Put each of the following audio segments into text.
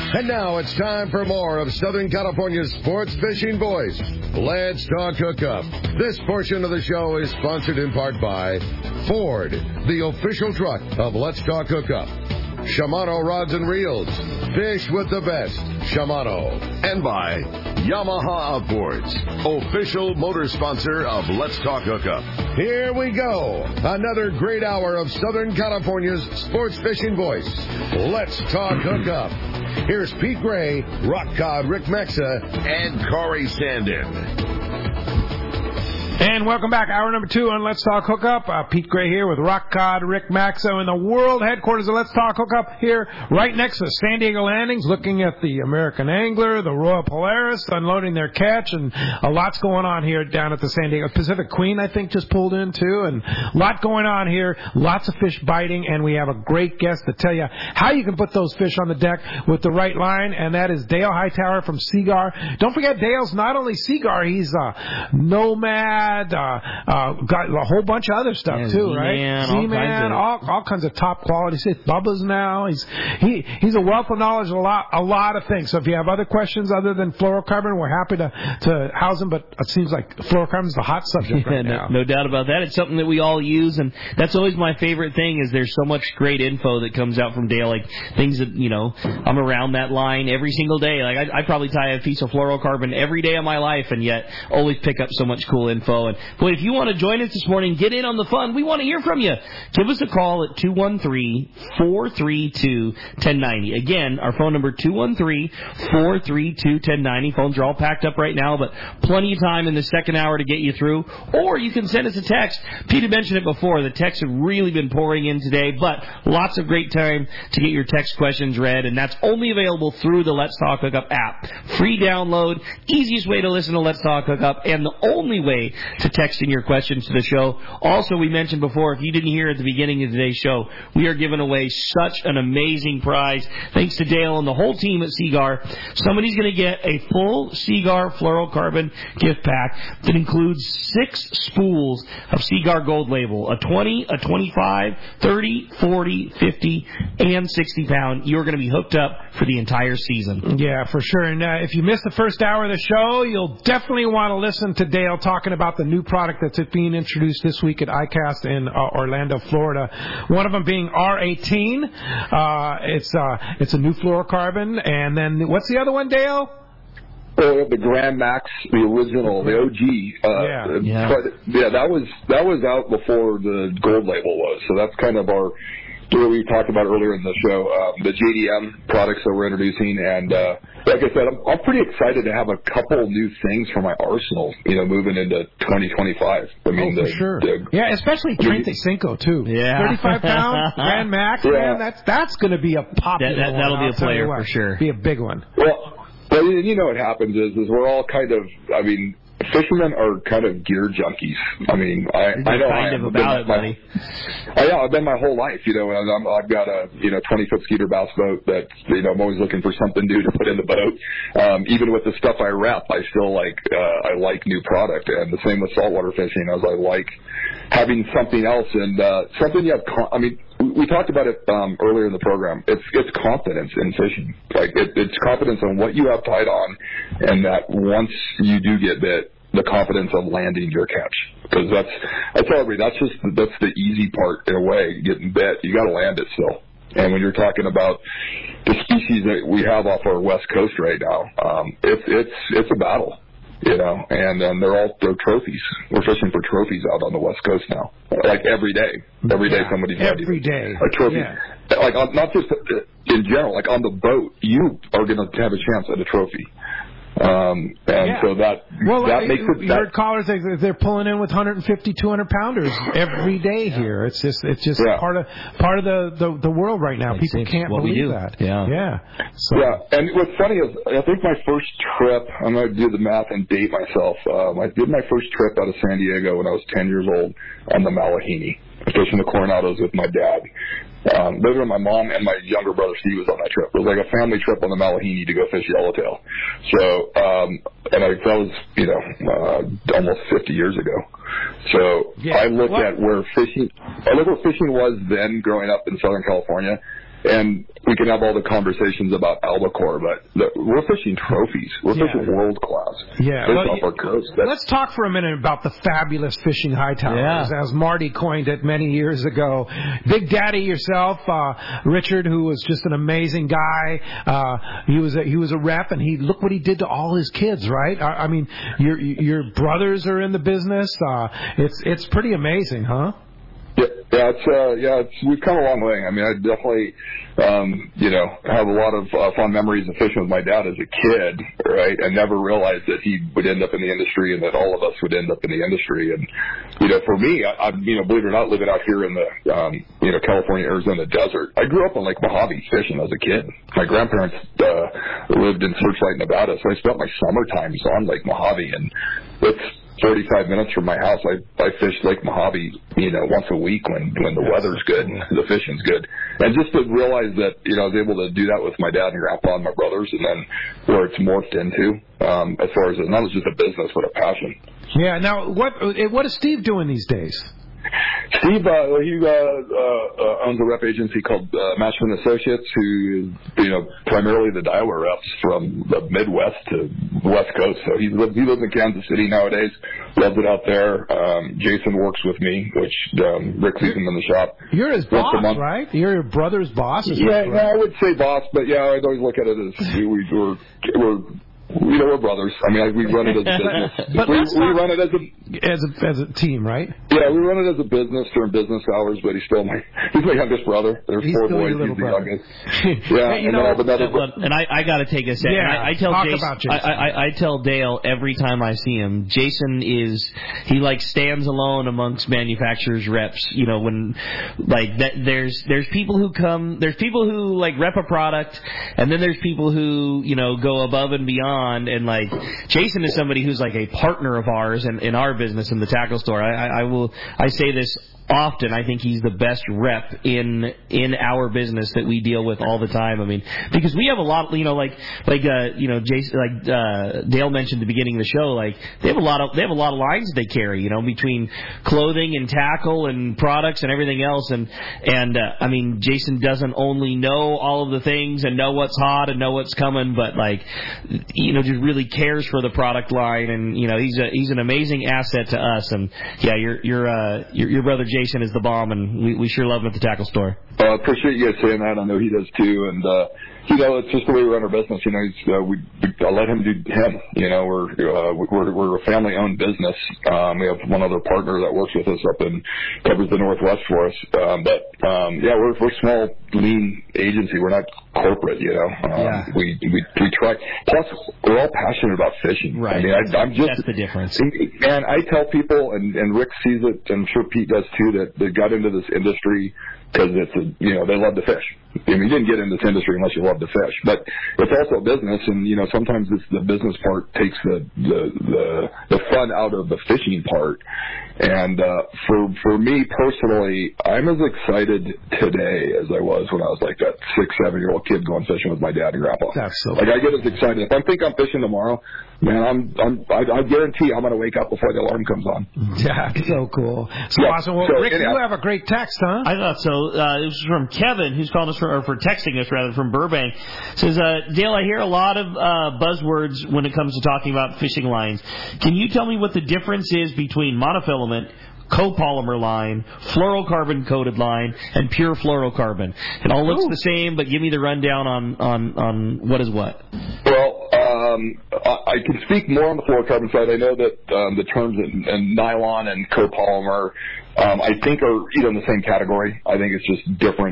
And now it's time for more of Southern California's sports fishing voice. Let's Talk Hookup. This portion of the show is sponsored in part by Ford, the official truck of Let's Talk Hookup. Shimano Rods and Reels. Fish with the best. Shimano. And by Yamaha Outboards, official motor sponsor of Let's Talk Hookup. Here we go. Another great hour of Southern California's sports fishing voice. Let's Talk Hookup. Here's Pete Gray, Rock Cod Rick Maxa, and Corey Sandin. And welcome back. Hour number 2 on Let's Talk Hookup. Pete Gray here with Rock Cod Rick Maxo in the world headquarters of Let's Talk Hookup here right next to San Diego Landings, looking at the American Angler, the Royal Polaris, unloading their catch, and a lot's going on here down at the San Diego Pacific Queen, I think, just pulled in too, and a lot going on here, lots of fish biting, and we have a great guest to tell you how you can put those fish on the deck with the right line, and that is Dale Hightower from Seaguar. Don't forget, Dale's not only Seaguar, he's Nomad, got a whole bunch of other stuff too, right? Z-Man, all kinds of top quality stuff. Bubba's now. He's a wealth of knowledge, a lot of things. So if you have other questions other than fluorocarbon, we're happy to house them. But it seems like fluorocarbon is the hot subject right now. No doubt about that. It's something that we all use, and that's always my favorite thing. Is there's so much great info that comes out from Dale, like things that I'm around that line every single day. Like I probably tie a piece of fluorocarbon every day of my life, and yet always pick up so much cool info. And boy, if you want to join us this morning, get in on the fun. We want to hear from you. Give us a call at 213-432-1090. Again, our phone number 213-432-1090. Phones are all packed up right now, but plenty of time in the second hour to get you through. Or you can send us a text. Peter mentioned it before. The texts have really been pouring in today, but lots of great time to get your text questions read, and that's only available through the Let's Talk Hookup app. Free download, easiest way to listen to Let's Talk Hookup, and the only way to text in your questions to the show. Also, we mentioned before, if you didn't hear at the beginning of today's show, we are giving away such an amazing prize. Thanks to Dale and the whole team at Seaguar. Somebody's going to get a full Seaguar fluorocarbon gift pack that includes 6 spools of Seaguar Gold Label, a 20, a 25, 30, 40, 50, and 60 pound. You're going to be hooked up for the entire season. Yeah, for sure. And if you missed the first hour of the show, you'll definitely want to listen to Dale talking about the new product that's being introduced this week at ICAST in Orlando, Florida. One of them being R18. It's a new fluorocarbon. And then what's the other one, Dale? The Grand Max, the original, the OG. But that was out before the gold label was. So that's kind of our, we talked about earlier in the show, the JDM products that we're introducing. And like I said, I'm pretty excited to have a couple new things for my arsenal, moving into 2025. I mean, for sure. Especially Trente Cinco, too. Yeah. 35 pound Grand Max, man, that's going to be a popular one. That'll be a player for sure. Be a big one. Well, what happens is we're all kind of, fishermen are kind of gear junkies. I mean, I know I am. Buddy. I've been my whole life, and I've got a 20-foot Skeeter bass boat that I'm always looking for something new to put in the boat. Even with the stuff I rep, I still like new product, and the same with saltwater fishing. As I like having something else and something you have. We talked about it earlier in the program. It's confidence in fishing. Like it's confidence on what you have tied on, and that once you do get bit, the confidence of landing your catch. Because that's the easy part in a way. Getting bit, you got to land it still. And when you're talking about the species that we have off our west coast right now, it's a battle. And they're trophies. We're fishing for trophies out on the West Coast now. Like every day. Every day somebody's every day a trophy. Yeah. Like not just in general, like on the boat, you are going to have a chance at a trophy. So that makes it. You heard callers they're pulling in with 150, 200 pounders every day here. It's just part of the world right now. People can't believe that. Yeah. And what's funny is I think my first trip, I'm going to do the math and date myself. I did my first trip out of San Diego when I was 10 years old on the Malahini, fishing the Coronados with my dad. Those were my mom and my younger brother Steve was on that trip. It was like a family trip on the Malahini to go fish yellowtail. So, that was, almost 50 years ago. So I look at where fishing was then growing up in Southern California, And we can have all the conversations about albacore, but we're fishing trophies. We're fishing world class. Yeah. Fish off our coast. Let's talk for a minute about the fabulous fishing high towers, as Marty coined it many years ago. Big Daddy yourself, Richard, who was just an amazing guy. He was a rep, and look what he did to all his kids, right? I mean, your brothers are in the business. It's pretty amazing, huh? We've come a long way. I mean, I definitely, have a lot of fond memories of fishing with my dad as a kid, right? And never realized that he would end up in the industry and that all of us would end up in the industry. And, for me, I believe it or not, living out here in the, California, Arizona desert, I grew up on Lake Mojave fishing as a kid. My grandparents, lived in Searchlight, Nevada, so I spent my summer times on Lake Mojave, and it's 35 minutes from my house. I fish Lake Mojave, once a week when the weather's good and the fishing's good. And just to realize that, I was able to do that with my dad and grandpa and my brothers, and then where it's morphed into, as far as not just a business, but a passion. Yeah. Now, what is Steve doing these days? Steve, he owns a rep agency called Mashman Associates, who primarily the dialer reps from the Midwest to the West Coast. So he lives in Kansas City nowadays, loves it out there. Jason works with me, which Rick sees him in the shop. You're his boss, right? You're your brother's boss? I would say boss, but I'd always look at it as we're brothers. I mean, we run it as a business. But we run it as a team, right? Yeah, we run it as a business during business hours. But he's my youngest brother. There's he's 4 boys. He's the youngest. Yeah, hey, and I have another. And I got to take a second. Yeah, I tell Jason. I tell Dale every time I see him. Jason he stands alone amongst manufacturers reps. When that there's people who come. There's people who rep a product, and then there's people who go above and beyond. And Jason is somebody who's a partner of ours in our business in the tackle store. I say this often. I think he's the best rep in our business that we deal with all the time. I mean, because we have a lot, Jason, Dale mentioned at the beginning of the show, they have a lot of lines they carry, between clothing and tackle and products and everything else. And I mean, Jason doesn't only know all of the things and know what's hot and know what's coming, but just really cares for the product line. And he's an amazing asset to us. And your brother Jason is the bomb, and we sure love him at the tackle store. I appreciate you guys saying that. I know he does too, and it's just the way we run our business. I let him do him. We're a family-owned business. We have one other partner that works with us covers the Northwest for us. We're a small, lean agency. We're not corporate. We try. Plus, we're all passionate about fishing. Right. I mean, that's the difference. And I tell people, and Rick sees it, and I'm sure Pete does too, that they got into this industry because they love to fish. I mean, you didn't get into this industry unless you love to fish. But it's also a business, and sometimes the business part takes the fun out of the fishing part. And for me personally, I'm as excited today as I was when I was that 6-7-year-old kid going fishing with my dad and grandpa. That's so I get as excited. If I think I'm fishing tomorrow, man, I guarantee I'm going to wake up before the alarm comes on. Yeah, so cool. So awesome. Well, Rick, you have a great text, huh? I thought so. It was from Kevin, who's called us for texting us rather, from Burbank. It says, Dale, I hear a lot of buzzwords when it comes to talking about fishing lines. Can you tell me what the difference is between monofilament, copolymer line, fluorocarbon coated line, and pure fluorocarbon? It all looks the same, but give me the rundown on what is what. Well, I can speak more on the fluorocarbon side. I know that the terms in nylon and copolymer, I think are in the same category. I think it's just different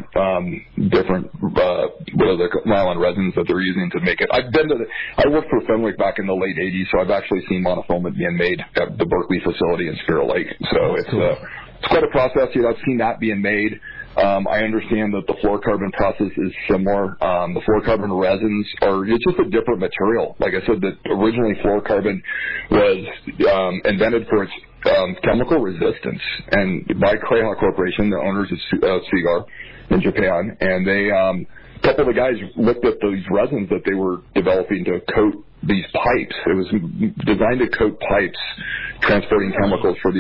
what are the nylon resins that they're using to make it. I worked for Fenwick back in the late 80s, so I've actually seen monofilament being made at the Berkeley facility in Spirit Lake. So it's quite a process. I've seen that being made. I understand that the fluorocarbon process is similar. The fluorocarbon resins it's just a different material. Like I said, that originally fluorocarbon was invented for its chemical resistance, and by Crayhawk Corporation, the owners of Seagar in Japan, and they a couple of the guys looked at these resins that they were developing to coat these pipes. It was designed to coat pipes transporting chemicals for the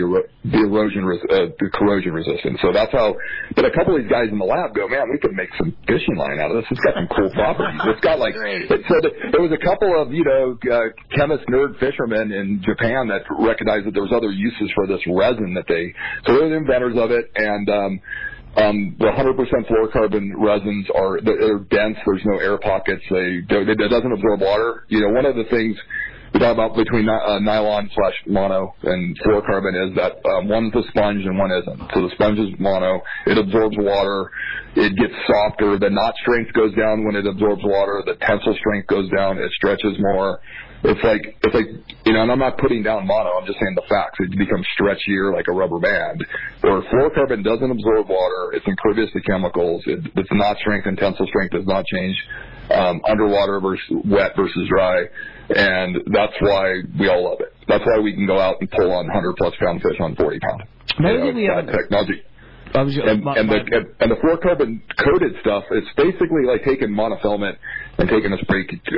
corrosion resistance. So that's how. But a couple of these guys in the lab go, man, we could make some fishing line out of this. It's got some cool properties. It's got like. There was a couple of chemist nerd fishermen in Japan that recognized that there was other uses for this resin that they. So they're the inventors of it, and the 100% fluorocarbon resins they're dense. There's no air pockets. It doesn't absorb water. One of the things we talk about between nylon/mono and fluorocarbon is that one's a sponge and one isn't. So the sponge is mono. It absorbs water. It gets softer. The knot strength goes down when it absorbs water. The tensile strength goes down. It stretches more. It's like, and I'm not putting down mono. I'm just saying the facts. It becomes stretchier like a rubber band. Where fluorocarbon doesn't absorb water. It's impervious to chemicals. Its knot strength and tensile strength does not change underwater versus wet versus dry. And that's why we all love it. That's why we can go out and pull on 100-plus pound fish on 40 pound. We have technology. And the fluorocarbon coated stuff, it's basically like taking monofilament and taking a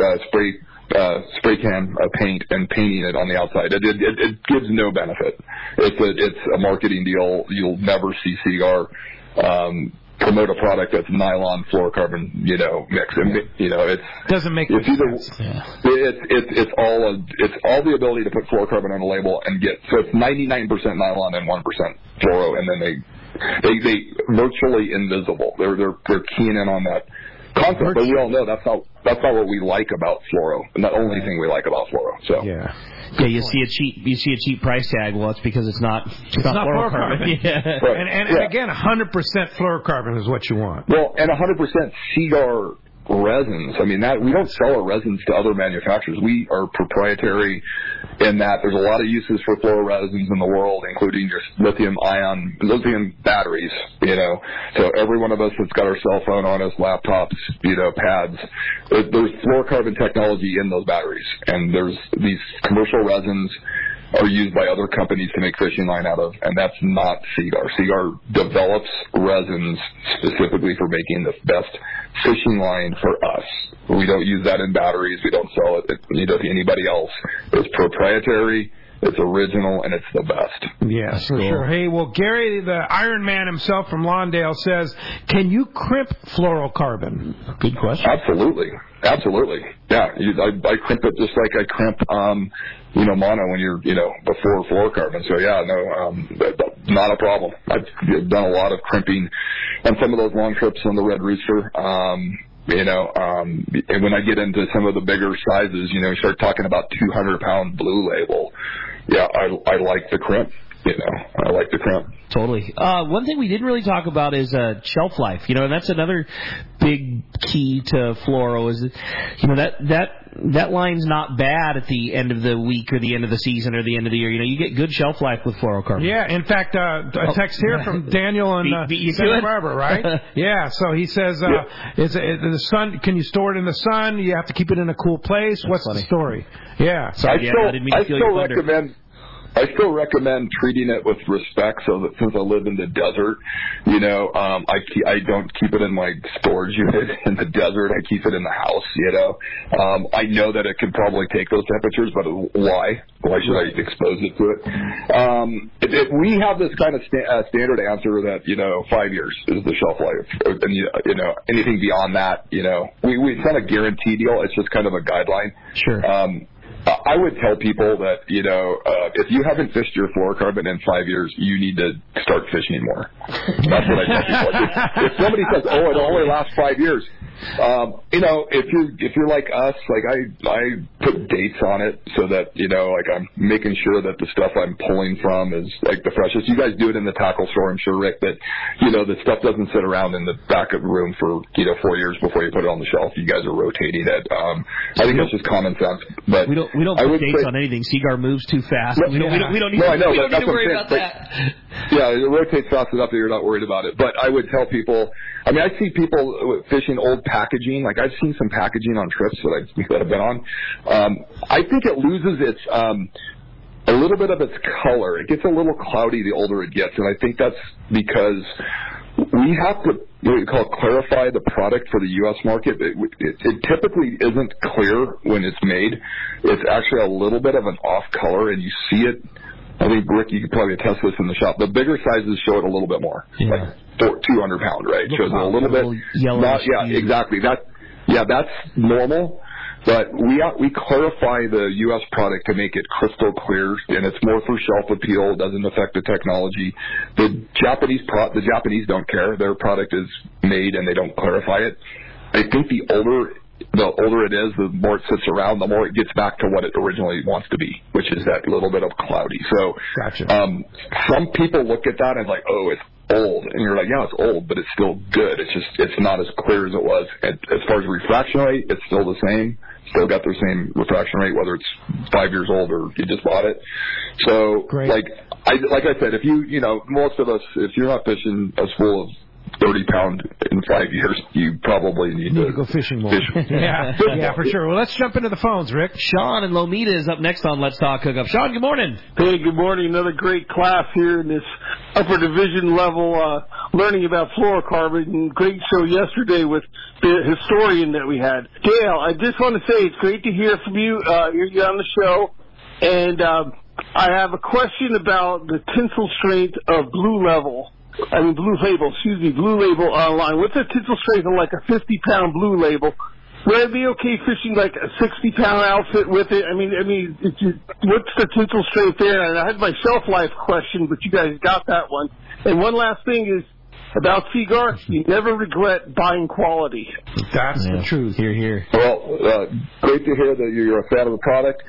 spray can of paint and painting it on the outside. It gives no benefit. It's a marketing deal. You'll never see Seaguar promote a product that's nylon fluorocarbon mix. And it doesn't make sense. It's all the ability to put fluorocarbon on a label and so it's 99% nylon and 1% fluoro, and then they virtually invisible. They're keying in on that concept, but we all know that's not what we like about fluoro, and the only thing we like about fluoro. So you see a cheap price tag. Well, it's because it's not fluorocarbon. Yeah. Right. And again, 100% fluorocarbon is what you want. Well, and 100% Seaguar resins. I mean, we don't sell our resins to other manufacturers. We are proprietary in that there's a lot of uses for fluororesins in the world, including just lithium batteries, So every one of us that's got our cell phone on us, laptops, pads, there's fluorocarbon technology in those batteries. And there's these commercial resins are used by other companies to make fishing line out of, and that's not Seaguar. Seaguar develops resins specifically for making the best fishing line for us. We don't use that in batteries. We don't sell it to anybody else. It's proprietary. It's original, and it's the best. Yes, for sure. Hey, well, Gary, the Iron Man himself from Lawndale says, can you crimp fluorocarbon? Good question. Absolutely. Yeah, I crimp it just like I crimp, mono when you're, before fluorocarbon. So, yeah, not a problem. I've done a lot of crimping on some of those long trips on the Red Rooster. And when I get into some of the bigger sizes, you start talking about 200-pound blue label. Yeah, I like the crimp. I like the crimp. Totally. One thing we didn't really talk about is shelf life. And that's another big key to fluoro is that line's not bad at the end of the week or the end of the season or the end of the year. You get good shelf life with fluorocarbon. Yeah. In fact, a text here from Daniel in Santa Barbara, right? Yeah. So he says, the sun? Can you store it in the sun? You have to keep it in a cool place. What's the story? Yeah. I still recommend treating it with respect, so that since I live in the desert, I don't keep it in my storage unit in the desert. I keep it in the house, I know that it can probably take those temperatures, but why? Why should I expose it to it? We have this kind of standard answer that, 5 years is the shelf life. And, anything beyond that, it's not a guarantee deal. It's just kind of a guideline. Sure. I would tell people that, if you haven't fished your fluorocarbon in 5 years, you need to start fishing more. That's what I tell people. If somebody says, it only lasts 5 years, if you're like us, I put dates on it so that, I'm making sure that the stuff I'm pulling from is like the freshest. You guys do it in the tackle store, I'm sure, Rick, that, the stuff doesn't sit around in the back of the room for, 4 years before you put it on the shelf. You guys are rotating it. I think that's just common sense. But we don't put dates on anything. Seaguar moves too fast. We don't need to worry about that. Yeah, it rotates fast enough that you're not worried about it. But I would tell people, I see people fishing old packaging. Like, I've seen some packaging on trips that I've been on. I think it loses its a little bit of its color. It gets a little cloudy the older it gets, and I think that's because we have to what we call clarify the product for the U.S. market. It typically isn't clear when it's made. It's actually a little bit of an off color, and you see it I think, Rick, you could probably attest this in the shop. The bigger sizes show it a little bit more, like 200 pound, right? It shows it a little bit. Exactly. That's normal. But we clarify the U.S. product to make it crystal clear, and it's more for shelf appeal. It doesn't affect the technology. The Japanese don't care. Their product is made, and they don't clarify it. I think the older it is, the more it sits around, the more it gets back to what it originally wants to be, which is that little bit of cloudy. So some people look at that and like, oh, it's old. And you're like, yeah, it's old, but it's still good. It's not as clear as it was. And as far as refraction rate, it's still the same. Still got their same refraction rate, whether it's 5 years old or you just bought it. So, like I said, if most of us, if you're not fishing a spool of 30 pound in 5 years, you probably need to go fishing more. Yeah, for sure. Well, let's jump into the phones, Rick. Sean in Lomita is up next on Let's Talk Hookup. Sean, good morning. Hey, good morning. Another great class here in this upper division level, learning about fluorocarbon. And great show yesterday with the historian that we had. Dale, I just want to say it's great to hear from you. You're on the show. And I have a question about the tensile strength of Blue Label online. What's the tensile strength of like a 50-pound Blue Label? Would I be okay fishing like a 60-pound outfit with it? I mean, what's the tensile strength there? And I had my shelf life question, but you guys got that one. And one last thing is about Seaguar, you never regret buying quality. That's the truth. Here. Well, great to hear that you're a fan of the product.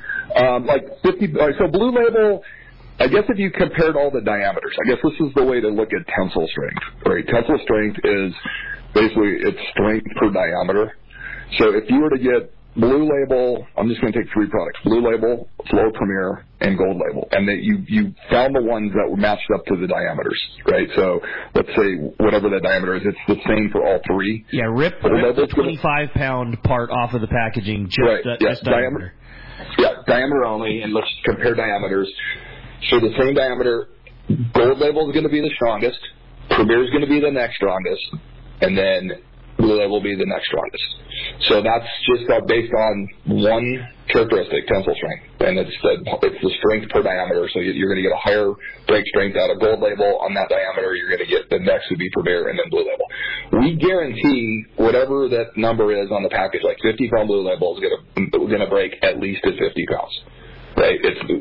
So Blue Label, I guess if you compared all the diameters, I guess this is the way to look at tensile strength, right? Tensile strength is basically its strength per diameter. So if you were to get Blue Label, I'm just going to take 3 products, Blue Label, Flow Premier, and Gold Label, and that you found the ones that were matched up to the diameters, right? So let's say whatever that diameter is, it's the same for all 3. Yeah, rip the 25-pound part off of the packaging, just diameter. Yeah, diameter only, and let's compare diameters. So the same diameter, Gold Label is going to be the strongest, Premier is going to be the next strongest, and then Blue Label will be the next strongest. So that's just based on one characteristic, tensile strength, and it's the strength per diameter. So you're going to get a higher break strength out of Gold Label on that diameter. You're going to get the next would be Premier and then Blue Label. We guarantee whatever that number is on the package, like 50-pound Blue Label is going to break at least at 50 pounds. Right?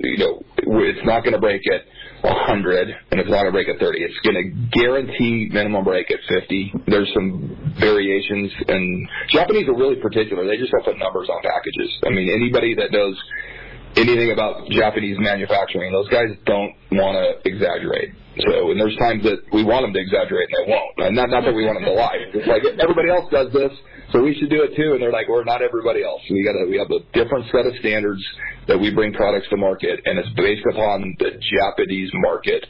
It's not going to break at 100, and it's not going to break at 30. It's going to guarantee minimum break at 50. There's some variations, and Japanese are really particular. They just don't put numbers on packages. I mean, anybody that knows anything about Japanese manufacturing, those guys don't want to exaggerate. So, and there's times that we want them to exaggerate and they won't. And not that we want them to lie. It's like everybody else does this, so we should do it too. And they're like, we're not everybody else. We have a different set of standards that we bring products to market, and it's based upon the Japanese market.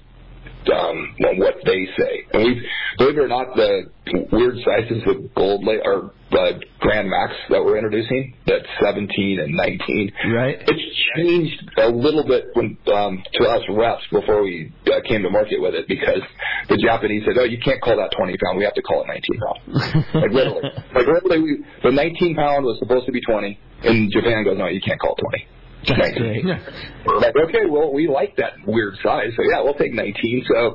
On what they say, and believe it or not, the weird sizes of Gold or Grand Max that we're introducing, that's 17 and 19, right? It's changed a little bit when to us reps before we came to market with it, because the Japanese said, "Oh, you can't call that 20 pound. We have to call it 19 pound." literally, the 19 pound was supposed to be 20, and Japan goes, "No, you can't call it 20." That's great. We're like, okay, well, we like that weird size, so yeah, we'll take 19. So,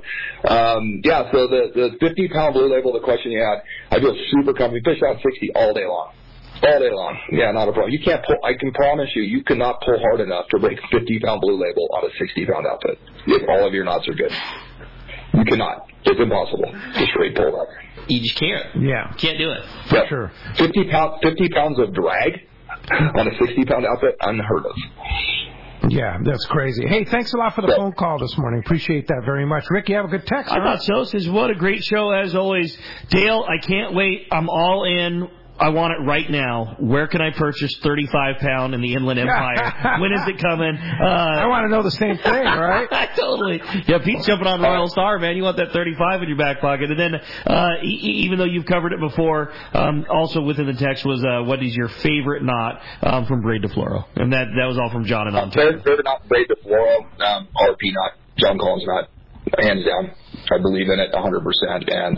so the 50-pound Blue Label, the question you had, I feel super comfy. Fish out 60 all day long. All day long. Yeah, not a problem. You can't pull, I can promise you cannot pull hard enough to break 50-pound Blue Label on a 60-pound outfit if all of your knots are good. You cannot. It's impossible to straight pull that. You just can't. Yeah. Can't do it. For sure. 50 pounds of drag on a 60-pound outfit, unheard of. Yeah, that's crazy. Hey, thanks a lot for the phone call this morning. Appreciate that very much. Rick, you have a good text. I thought so. Says, what a great show as always. Dale, I can't wait. I'm all in. I want it right now. Where can I purchase 35-pound in the Inland Empire? When is it coming? I want to know the same thing, right? Totally. Yeah, Pete's jumping on Royal Star, man. You want that 35 in your back pocket. And then, even though you've covered it before, also within the text was, what is your favorite knot from Braid to Fluoro? And that was all from John and Ontario. Favorite knot, Braid to Fluoro, RP knot, John Collins knot, hands down. I believe in it 100%. And,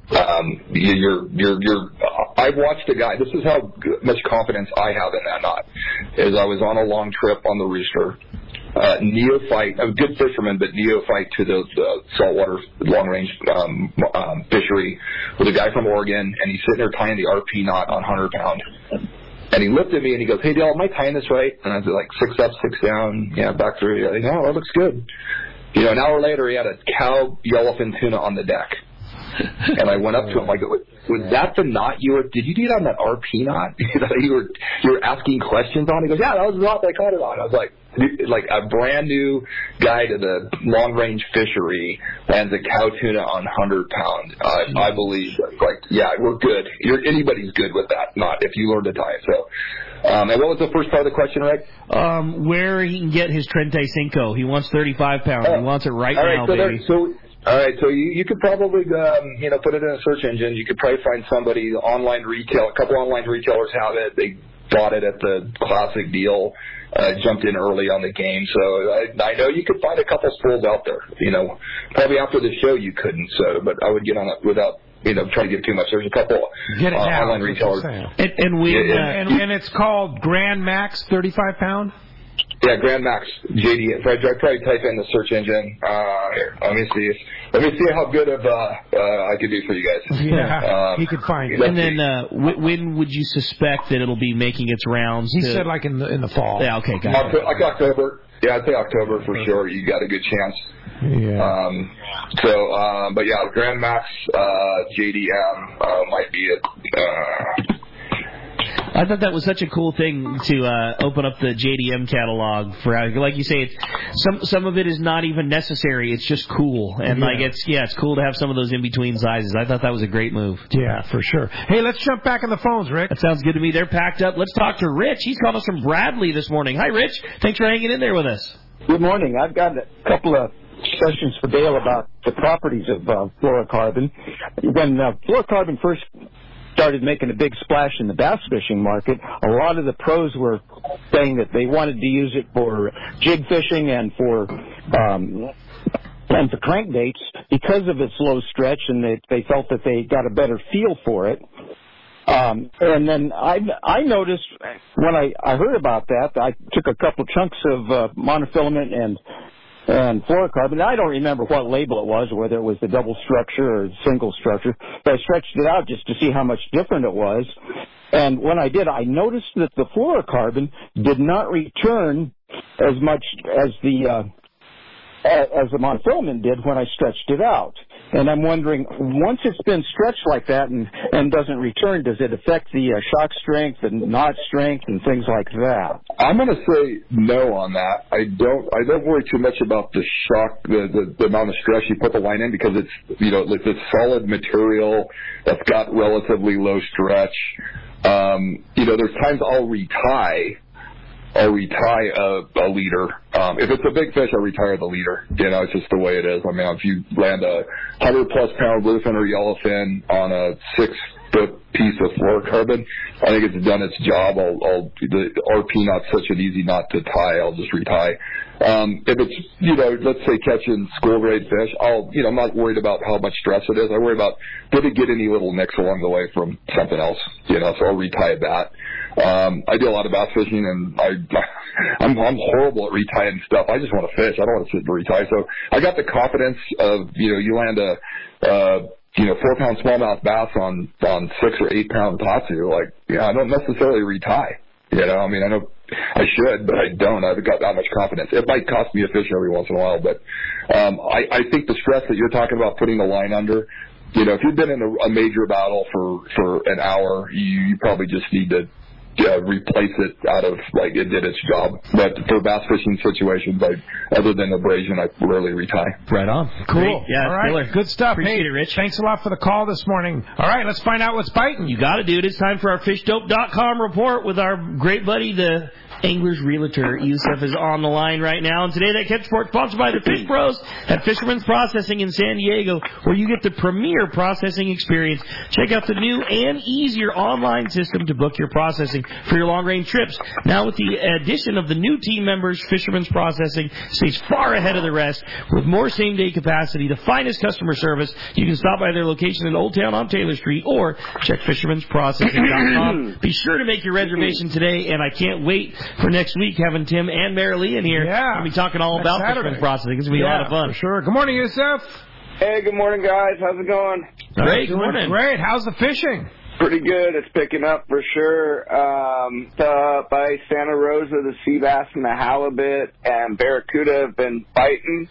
I've watched a guy, this is how much confidence I have in that knot, is I was on a long trip on the Rooster, neophyte, a good fisherman, but neophyte to the saltwater long-range fishery, with a guy from Oregon, and he's sitting there tying the RP knot on 100-pound. And he looked at me and he goes, "Hey, Dale, am I tying this right?" And I was like, 6 up, 6 down, back through. Like, "No, that looks good." An hour later, he had a cow yellowfin tuna on the deck. And I went up to him, I go, "Was that the knot did you do that on that RP knot you were asking questions on?" He goes, "Yeah, that was the knot that I caught it on." I was like a brand new guy to the long range fishery lands a cow tuna on 100-pound. I believe, we're good. Anybody's good with that knot if you learn to tie it. So, and what was the first part of the question, Rick? Where he can get his Trente Cinco. He wants 35 pounds. He wants it right now, baby. All right, so you could probably, put it in a search engine. You could probably find somebody, a couple online retailers have it. They bought it at the classic deal, jumped in early on the game. So I know you could find a couple spools out there. Probably after the show you couldn't, but I would get on it without, trying to give too much. There's a couple online retailers. And it's called Grand Max 35-pound? Yeah, Grand Max JD. So I'd probably type in the search engine. Here, let me see how good of I could do for you guys. Yeah, he could find it. And then when would you suspect that it'll be making its rounds? He said like in the fall. Yeah, okay, got it. Like October. Yeah, I'd say October for sure. You got a good chance. Yeah. But yeah, Grand Max JDM might be it. I thought that was such a cool thing to open up the JDM catalog for, like you say, some of it is not even necessary. It's just cool, and it's cool to have some of those in between sizes. I thought that was a great move. Yeah, for sure. Hey, let's jump back on the phones, Rick. That sounds good to me. They're packed up. Let's talk to Rich. He's calling us from Bradley this morning. Hi, Rich. Thanks for hanging in there with us. Good morning. I've got a couple of questions for Dale about the properties of fluorocarbon. When fluorocarbon first started making a big splash in the bass fishing market, a lot of the pros were saying that they wanted to use it for jig fishing and for crankbaits because of its low stretch, and they felt that they got a better feel for it. And then I noticed when I heard about that, I took a couple chunks of monofilament and fluorocarbon. I don't remember what label it was, whether it was the double structure or single structure, but I stretched it out just to see how much different it was. And when I did, I noticed that the fluorocarbon did not return as much as the monofilament did when I stretched it out. And I'm wondering, once it's been stretched like that and doesn't return, does it affect the shock strength and knot strength and things like that? I'm going to say no on that. I don't worry too much about the shock, the amount of stress you put the line in, because it's it's solid material that's got relatively low stretch. There's times I'll retie a leader. If it's a big fish, I'll retire the leader. It's just the way it is. I mean, if you land a 100+ pound bluefin or yellowfin on a 6-foot piece of fluorocarbon, I think it's done its job. The RP knot's such an easy knot to tie. I'll just retie. If it's, let's say catching school grade fish, I'm not worried about how much stress it is. I worry about, did it get any little nicks along the way from something else? So I'll retie that. I do a lot of bass fishing, and I'm horrible at retying stuff. I just want to fish. I don't want to sit and retie. So I got the confidence of, you land a 4-pound smallmouth bass on 6 or 8 pound tatsu. I don't necessarily retie. I mean, I know I should, but I don't. I've got that much confidence. It might cost me a fish every once in a while, but I think the stress that you're talking about putting the line under, if you've been in a major battle for an hour, you probably just need to replace it out of, it did its job. But for bass fishing situations, other than abrasion, I rarely retie. Right on. Cool. Great. Yeah, all right. killer. Good stuff. Appreciate it, Rich. Thanks a lot for the call this morning. All right, let's find out what's biting. You got it, dude. It's time for our fishdope.com report with our great buddy, the Angler's Realtor. Yusuf is on the line right now. And today, that Catch Report sponsored by the Fish Pros at Fisherman's Processing in San Diego, where you get the premier processing experience. Check out the new and easier online system to book your processing for your long-range trips. Now, with the addition of the new team members, Fisherman's Processing stays far ahead of the rest with more same-day capacity, the finest customer service. You can stop by their location in Old Town on Taylor Street or check fishermansprocessing.com. Be sure to make your reservation today, and I can't wait for next week, having Tim and Mary Lee in here. Yeah. We'll be talking all about fisherman's processing. It's going to be a lot of fun. For sure. Good morning, Yusuf. Hey, good morning, guys. How's it going? Great. Good morning. Great. How's the fishing? Pretty good. It's picking up for sure. By Santa Rosa, the sea bass and the halibut and barracuda have been biting.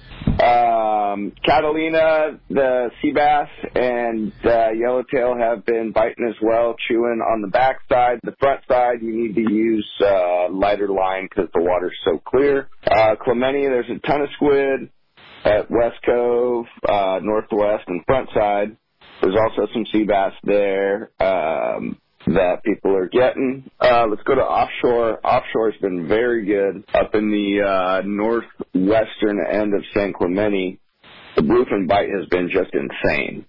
Catalina, the sea bass and yellowtail have been biting as well, chewing on the back side. The front side, you need to use lighter line because the water's so clear. Clemente, there's a ton of squid at West Cove, Northwest and front side. There's also some sea bass there that people are getting. Let's go to offshore. Offshore's been very good up in the northwestern end of San Clemente. The bluefin bite has been just insane.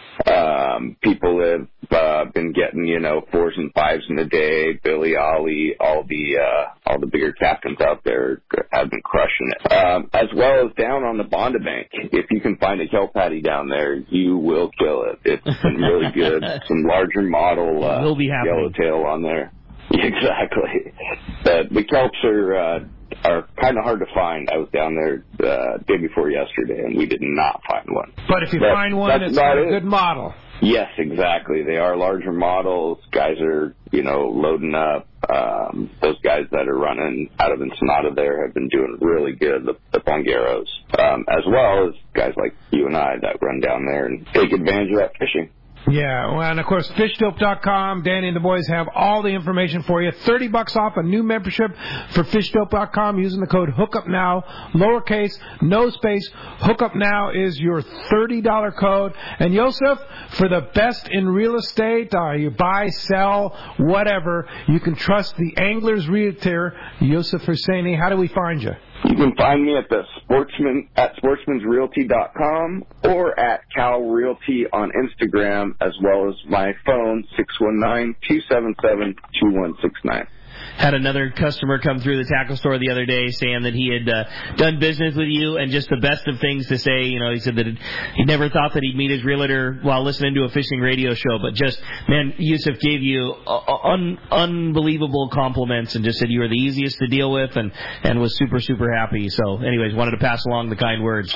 People have been getting, 4s and 5s in a day. Billy, Ollie, all the bigger captains out there have been crushing it. As well as down on the Bonda Bank. If you can find a kelp patty down there, you will kill it. It's been really good. Some larger model yellowtail on there. Exactly. The kelps are kind of hard to find. I was down there day before yesterday, and we did not find one. But if you find one, it's a good model. Yes, exactly. They are larger models. Guys are, loading up. Those guys that are running out of Ensenada there have been doing really good, the Pongueros, as well as guys like you and I that run down there and take advantage of that fishing. Yeah, well, and of course, FishDope.com. Danny and the boys have all the information for you. $30 off a new membership for FishDope.com using the code HookUpNow, lowercase, no space. HookUpNow is your $30 code. And Yosef, for the best in real estate, you buy, sell, whatever, you can trust the Angler's Realtor, Yosef Husseini. How do we find you? You can find me at sportsmansrealty.com or at Cal Realty on Instagram, as well as my phone, 619-277-2169. Had another customer come through the tackle store the other day saying that he had done business with you, and just the best of things to say. He said that he never thought that he'd meet his realtor while listening to a fishing radio show, but just, man, Yusuf gave you unbelievable compliments and just said you were the easiest to deal with and was super, super happy. So, anyways, wanted to pass along the kind words.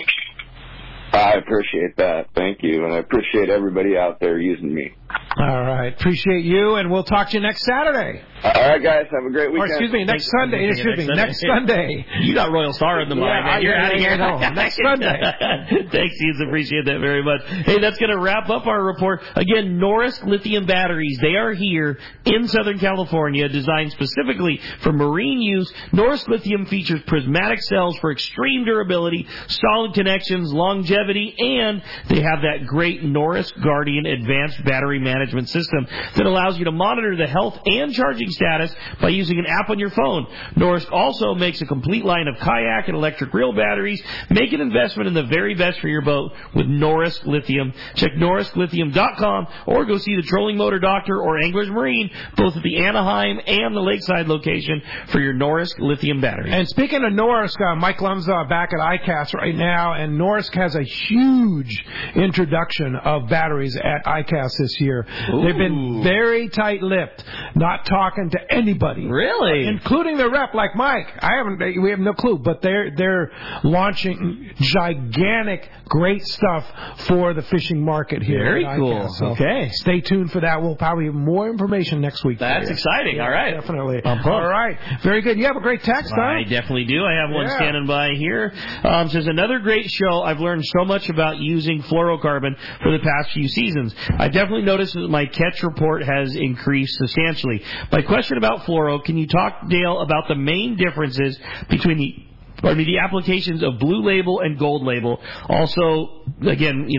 I appreciate that. Thank you. And I appreciate everybody out there using me. All right. Appreciate you, and we'll talk to you next Saturday. All right, guys. Have a great weekend. Or, excuse me, next Sunday. Next Sunday. You got Royal Star in the mind, man. You're out of here. Next Sunday. Thanks, Hughes. Appreciate that very much. Hey, that's going to wrap up our report. Again, Norris Lithium Batteries. They are here in Southern California, designed specifically for marine use. Norris Lithium features prismatic cells for extreme durability, solid connections, longevity, and they have that great Norris Guardian advanced battery management system that allows you to monitor the health and charging status by using an app on your phone. Norris also makes a complete line of kayak and electric reel batteries. Make an investment in the very best for your boat with Norris Lithium. Check NorrisLithium.com or go see the Trolling Motor Doctor or Anglers Marine, both at the Anaheim and the Lakeside location, for your Norris Lithium batteries. And speaking of Norris, Mike Lum's back at ICAST right now, and Norris has a huge introduction of batteries at ICAST this year. Ooh. They've been very tight-lipped, not talking to anybody, really, including the rep like Mike. We have no clue, but they're launching gigantic, great stuff for the fishing market here. Very cool. ICAST. So okay, stay tuned for that. We'll probably have more information next week. That's exciting. Yeah, all right, definitely. All right, very good. You have a great text, huh? I definitely do. I have one standing by here. Says another great show. I've learned so much about using fluorocarbon for the past few seasons. I definitely noticed that my catch report has increased substantially. My question about fluoro: can you talk, Dale, about the main differences between the applications of Blue Label and Gold Label? Also, again,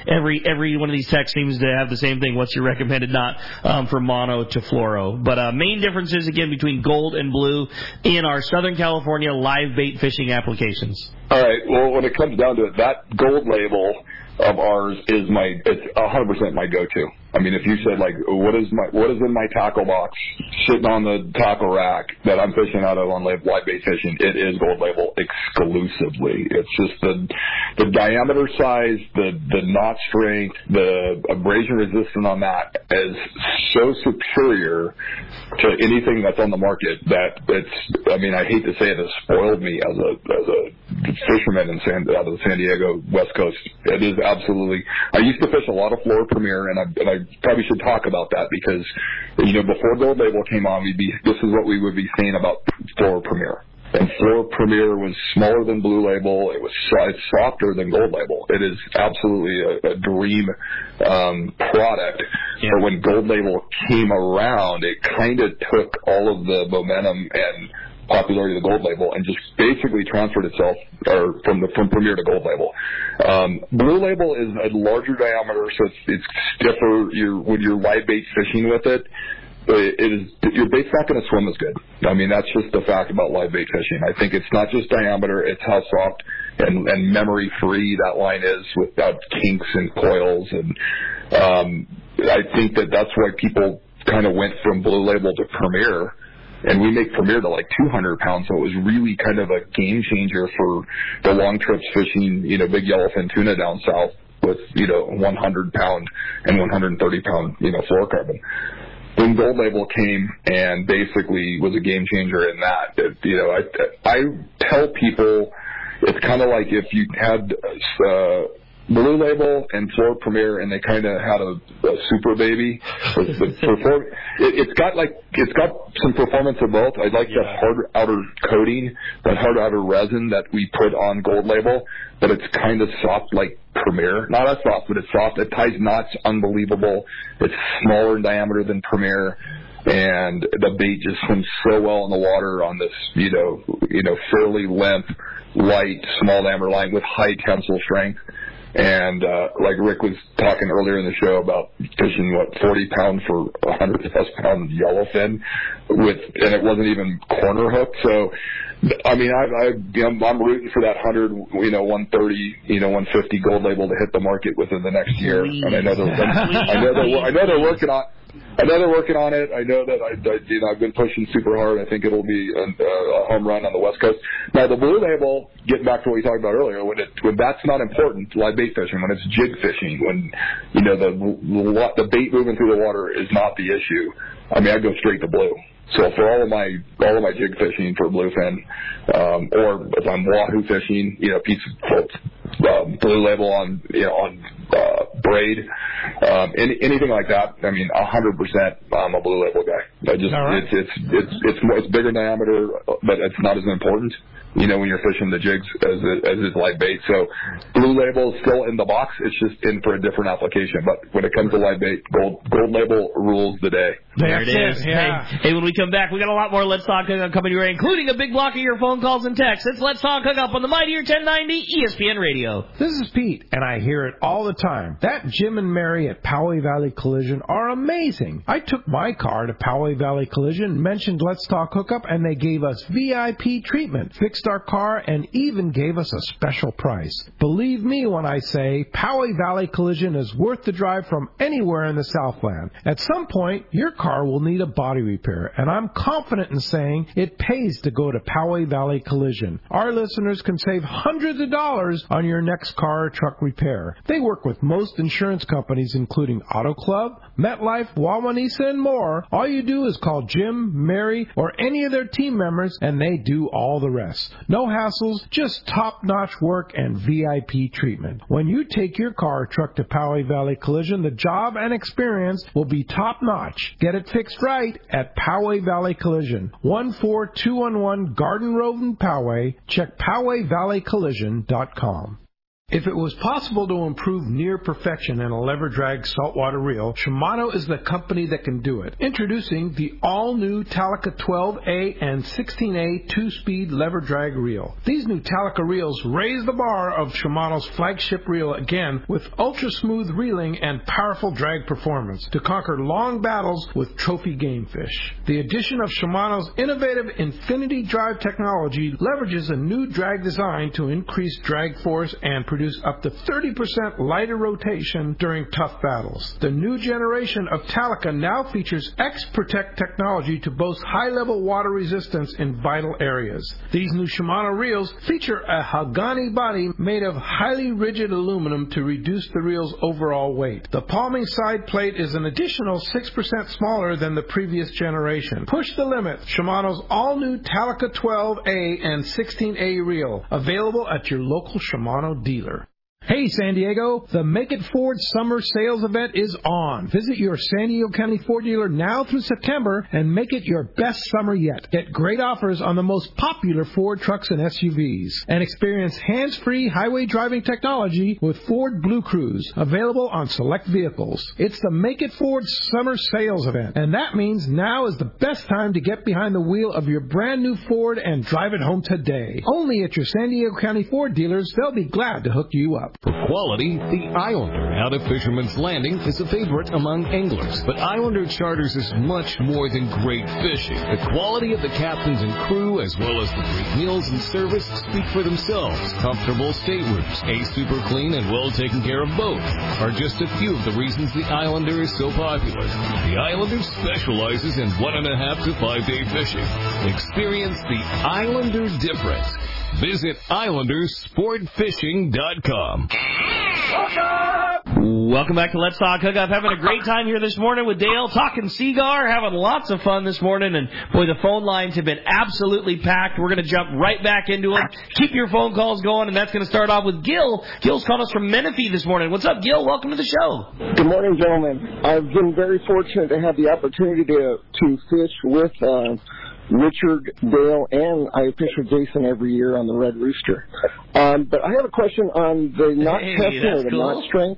every one of these texts seems to have the same thing. What's your recommended knot from mono to fluoro? But main differences, again, between Gold and Blue in our Southern California live bait fishing applications. All right. Well, when it comes down to it, that Gold Label of ours it's 100% my go-to. I mean, if you said, like, what is in my tackle box sitting on the tackle rack that I'm fishing out of on live bait fishing, it is Gold Label exclusively. It's just the diameter size, the knot strength, the abrasion resistance on that is so superior to anything that's on the market that it's, I mean, I hate to say it, has spoiled me as a fisherman out of the San Diego West Coast. It is absolutely, I used to fish a lot of Flora Premier, and I probably should talk about that because, before Gold Label came on, this is what we would be saying about Flora Premier. And Flora Premier was smaller than Blue Label. It was softer than Gold Label. It is absolutely a dream product. Yeah. But when Gold Label came around, it kind of took all of the momentum and popularity of the Gold Label and just basically transferred itself from Premier to Gold Label. Blue Label is a larger diameter, so it's stiffer. When you're live bait fishing with it, your bait's not going to swim as good. I mean, that's just the fact about live bait fishing. I think it's not just diameter, it's how soft and memory free that line is without kinks and coils. And I think that's why people kind of went from Blue Label to Premier. And we make Premier to like 200 pounds, so it was really kind of a game changer for the long trips fishing, big yellowfin tuna down south with, 100 pound and 130 pound, fluorocarbon. Then Gold Label came and basically was a game changer in that. I tell people it's kind of like if you had Blue Label and Flora Premier, and they kind of had a super baby. It's got some performance of both. I like the hard outer coating, that hard outer resin that we put on Gold Label, but it's kind of soft like Premier. Not as soft, but it's soft. It ties knots unbelievable. It's smaller in diameter than Premier. And the bait just swims so well in the water on this, fairly limp, light, small diameter line with high tensile strength. And like Rick was talking earlier in the show about fishing 40 pounds for 100+ pound yellowfin and it wasn't even corner hook. So I mean, I'm rooting for that 100, 130, 150 Gold Label to hit the market within the next year. And I know they're working on. I know they're working on it. I know that I've been pushing super hard. I think it'll be a home run on the West Coast. Now the Blue Label, getting back to what we talked about earlier, when that's not important, live bait fishing, when it's jig fishing, when the bait moving through the water is not the issue. I mean, I go straight to blue. So for all of my jig fishing for bluefin, or if I'm wahoo fishing, piece of Blue Label on braid, anything like that. I mean, 100%. I'm a Blue Label guy. It's bigger diameter, but it's not as important. When you're fishing the jigs as is live bait. So Blue Label is still in the box. It's just in for a different application. But when it comes to live bait, Gold Label rules the day. There it is. Yeah. Hey, when we come back, we got a lot more Let's Talk Hookup coming your way, including a big block of your phone calls and texts. It's Let's Talk Hookup on the Mightier 1090 ESPN Radio. This is Pete, and I hear it all the time. That Jim and Mary at Poway Valley Collision are amazing. I took my car to Poway Valley Collision, mentioned Let's Talk Hookup, and they gave us VIP treatment, fixed our car, and even gave us a special price. Believe me when I say Poway Valley Collision is worth the drive from anywhere in the Southland. At some point, your car will need a body repair, and I'm confident in saying it pays to go to Poway Valley Collision. Our listeners can save hundreds of dollars on your next car or truck repair. They work with most insurance companies, including Auto Club, MetLife, Wawanesa, and more. All you do is call Jim, Mary, or any of their team members, and they do all the rest. No hassles, just top-notch work and VIP treatment. When you take your car or truck to Poway Valley Collision, the job and experience will be top-notch. Get it fixed right at Poway Valley Collision, 14211 Garden Road in Poway. Check PowayValleyCollision.com. If it was possible to improve near perfection in a lever drag saltwater reel, Shimano is the company that can do it. Introducing the all-new Talica 12A and 16A 2-speed lever drag reel. These new Talica reels raise the bar of Shimano's flagship reel again with ultra-smooth reeling and powerful drag performance to conquer long battles with trophy game fish. The addition of Shimano's innovative Infinity Drive technology leverages a new drag design to increase drag force and produce produce up to 30% lighter rotation during tough battles. The new generation of Talica now features X-Protect technology to boast high-level water resistance in vital areas. These new Shimano reels feature a Hagani body made of highly rigid aluminum to reduce the reel's overall weight. The palming side plate is an additional 6% smaller than the previous generation. Push the limit. Shimano's all-new Talica 12A and 16A reel, available at your local Shimano dealer. Hey, San Diego, the Make It Ford Summer Sales Event is on. Visit your San Diego County Ford dealer now through September and make it your best summer yet. Get great offers on the most popular Ford trucks and SUVs. And experience hands-free highway driving technology with Ford Blue Cruise, available on select vehicles. It's the Make It Ford Summer Sales Event, and that means now is the best time to get behind the wheel of your brand new Ford and drive it home today. Only at your San Diego County Ford dealers, they'll be glad to hook you up. For quality, the Islander out of Fisherman's Landing is a favorite among anglers. But Islander Charters is much more than great fishing. The quality of the captains and crew, as well as the great meals and service, speak for themselves. Comfortable staterooms, a super clean and well taken care of boat are just a few of the reasons the Islander is so popular. The Islander specializes in 1.5 to 5 day fishing. Experience the Islander difference. Visit IslanderSportFishing.com. Welcome back to Let's Talk Hookup. Having a great time here this morning with Dale, talking Seagar, having lots of fun this morning. And, boy, the phone lines have been absolutely packed. We're going to jump right back into them. Keep your phone calls going, and that's going to start off with Gil. Gil's calling us from Menifee this morning. What's up, Gil? Welcome to the show. Good morning, gentlemen. I've been very fortunate to have the opportunity to fish with Richard, Dale, and I fish with Jason every year on the Red Rooster. But I have a question on the knot testing or the knot strength.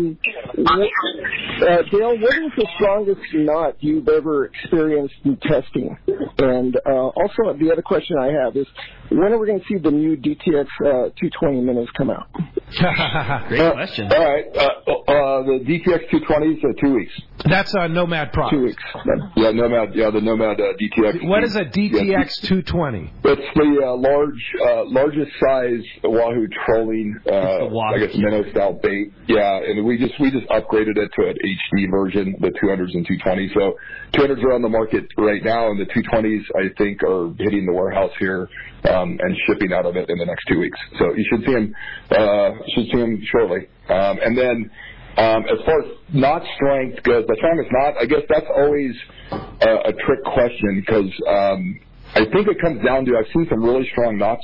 Dale, what is the strongest knot you've ever experienced in testing? And also, the other question I have is, when are we going to see the new DTX 220 minnows come out? Great question. All right. The DTX 220s are 2 weeks. That's a Nomad product. 2 weeks. Yeah, Nomad. Yeah, the Nomad DTX. What is a DTX 220? It's the largest size Wahoo trolling, I guess minnow style bait. Yeah, and we just upgraded it to an HD version, the 200s and 220s. So 200s are on the market right now, and the 220s I think are hitting the warehouse here and shipping out of it in the next 2 weeks. So you should see them shortly. And then as far as knot strength goes, the strongest knot, I guess that's always a trick question because I think it comes down to, I've seen some really strong knots.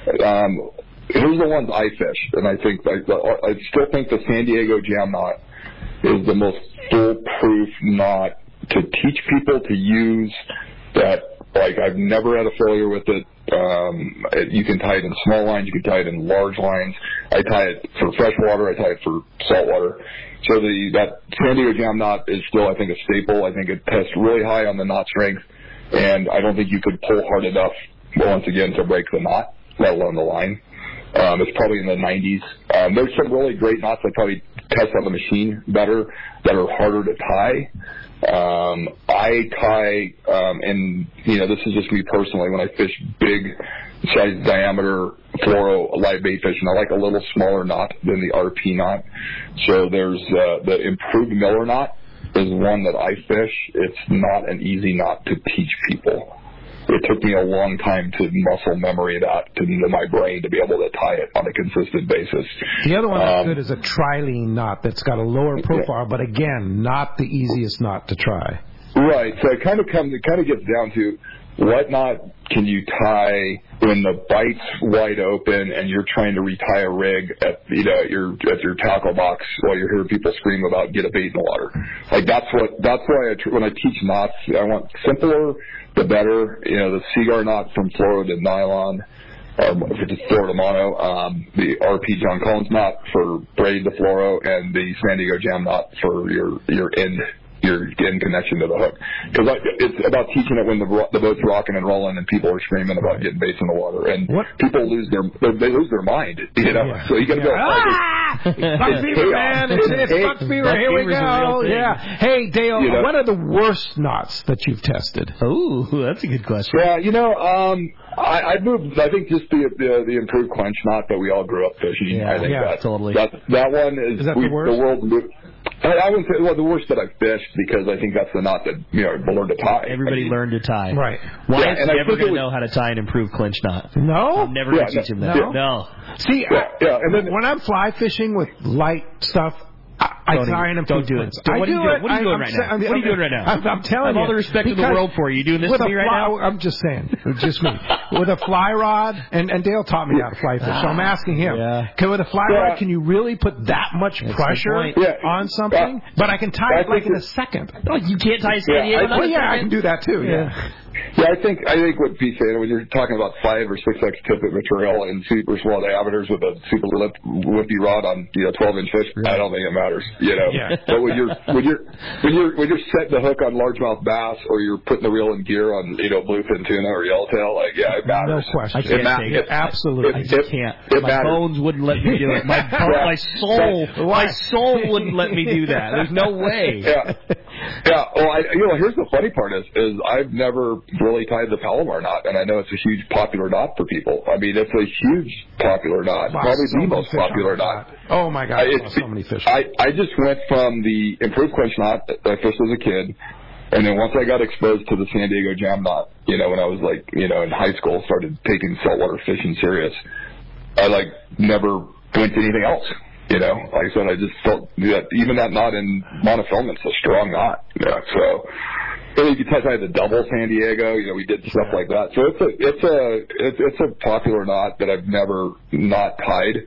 Here's the ones I fished, and I still think the San Diego Jam knot is the most foolproof knot to teach people to use. That, like, I've never had a failure with it. You can tie it in small lines, you can tie it in large lines. I tie it for freshwater, I tie it for saltwater. So that San Diego Jam knot is still, I think, a staple. I think it tests really high on the knot strength, and I don't think you could pull hard enough, once again, to break the knot, let alone the line. It's probably in the 90s. There's some really great knots that probably test on the machine better, that are harder to tie. I tie, and this is just me personally, when I fish big size diameter fluoro live bait fishing, I like a little smaller knot than the RP knot. So there's the improved Miller knot is one that I fish. It's not an easy knot to teach people. It took me a long time to muscle memory that into my brain to be able to tie it on a consistent basis. The other one that's good is a trilene knot that's got a lower profile, but again, not the easiest knot to try. Right. So it kind of gets down to what knot can you tie when the bite's wide open and you're trying to retie a rig at your tackle box while you're hearing people scream about get a bait in the water. Like that's why when I teach knots, I want simpler the better. The Seagar knot from fluoro to nylon, fluoro to mono, the RP John Collins knot for braid to fluoro, and the San Diego Jam knot for your end you're getting connection to the hook. Because it's about teaching it when the boat's rocking and rolling and people are screaming about getting baits in the water, and people lose their mind. You know, so you got to go. Buck fever, man! It's buck fever. Here we go. Yeah. Hey, Dale, what are the worst knots that you've tested? Oh, that's a good question. Yeah, I moved. I think just the improved clench knot that we all grew up fishing. Yeah, I think totally. That one is that the worst? The world. I wouldn't say the worst that I've fished, because I think that's the knot that learned to tie. Everybody learned to tie. Right. Why is he never going to know how to tie an improved clinch knot? No. I'm never going to teach him that. No. See, and then when I'm fly fishing with light stuff, I try and improve. Don't do it. What are you doing? What are you doing right now? What are you doing right now? I'm telling you. I have all the respect in the world for you. You doing this to me right now? I'm just saying. Just me. With a fly rod, and Dale taught me how to fly fish, so I'm asking him. With a fly rod, can you really put that much pressure on something? But I can tie it like in a second. Oh, you can't tie a San Diego? Well, yeah, I can do that too. Yeah. Yeah, I think what Pete's saying, when you're talking about 5 or 6x tippet material and super small diameters with a super whippy rod on 12-inch fish, I don't think it matters. But when you're setting the hook on largemouth bass, or you're putting the reel in gear on bluefin tuna or yellowtail, it matters. No question. I can't take it. Absolutely. I just can't. My bones wouldn't let me do it. My soul wouldn't let me do that. There's no way. Yeah. Well, here's the funny part is I've never really tied the Palomar knot, and I know it's a huge popular knot for people. I mean, it's a huge popular knot, probably the most popular knot. Oh my God, so many fish. I just went from the improved clinch knot that I fished as a kid, and then once I got exposed to the San Diego jam knot, when I was in high school, started taking saltwater fishing serious, I never went to anything else. Like I said, I just felt that even that knot in monofilament's a strong knot. So you can tie the double San Diego. We did stuff like that. So it's a popular knot that I've never not tied.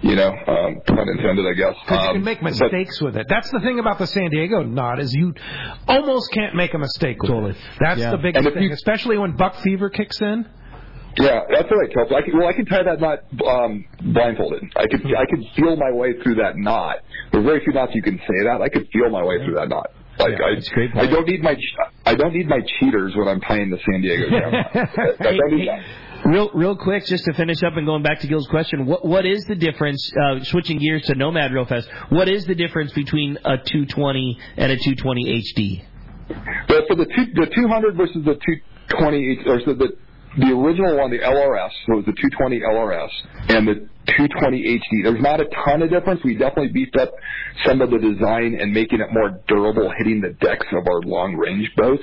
Pun intended, I guess. Because you can make mistakes with it. That's the thing about the San Diego knot, is you almost can't make a mistake with it. That's the biggest thing, especially when buck fever kicks in. Yeah, that's what I tell people. I can tie that knot blindfolded. I could feel my way through that knot. There's very few knots you can say that. I could feel my way through that knot. I don't need my cheaters when I'm tying the San Diego jam knot. I don't need that. Real quick, just to finish up and going back to Gil's question, what is the difference, switching gears to Nomad real fast, what is the difference between a 220 and a 220 HD? But for the 200 versus the 220, or so the original one, the LRS, so it was the 220 LRS, and the 220 HD. There's not a ton of difference. We definitely beefed up some of the design and making it more durable, hitting the decks of our long-range boats.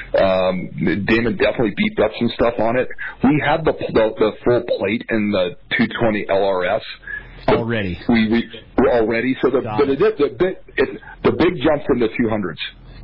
Damon definitely beefed up some stuff on it. We had the full plate in the 220 LRS. Already. We already. So the big jumps in the 200s.